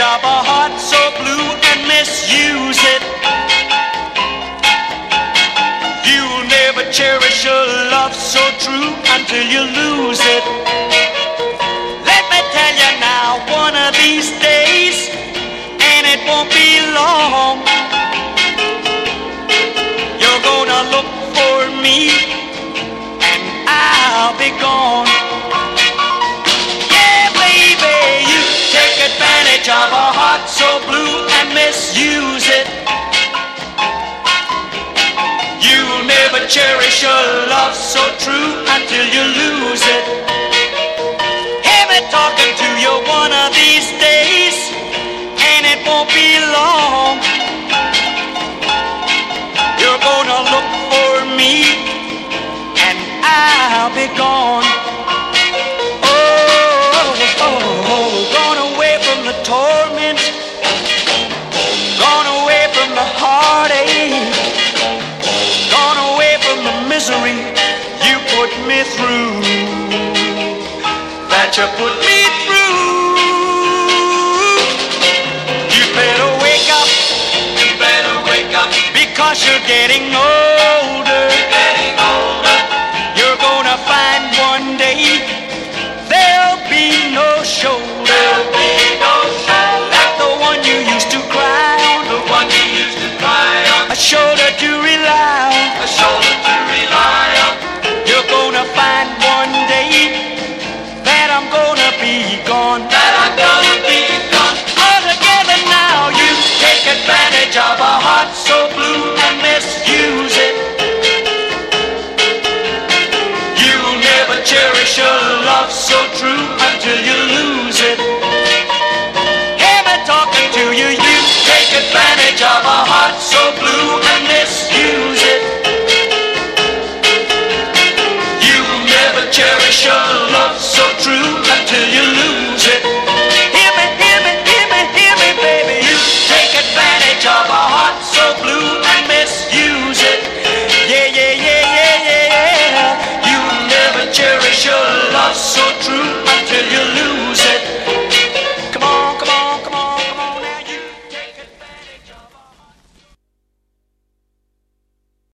of a heart so blue and misuse it. You'll never cherish a love so true until you lose it. Let me tell you now, one of these days, and it won't be long, you're gonna look for me and I'll be gone. Advantage of a heart so blue and misuse it. You'll never cherish a love so true until you lose it. Hear me talking to you one of these days, and it won't be long. You're gonna look for me and I'll be gone. Torment, gone away from the heartache, gone away from the misery you put me through, that you put me through. You better wake up, because you're getting older.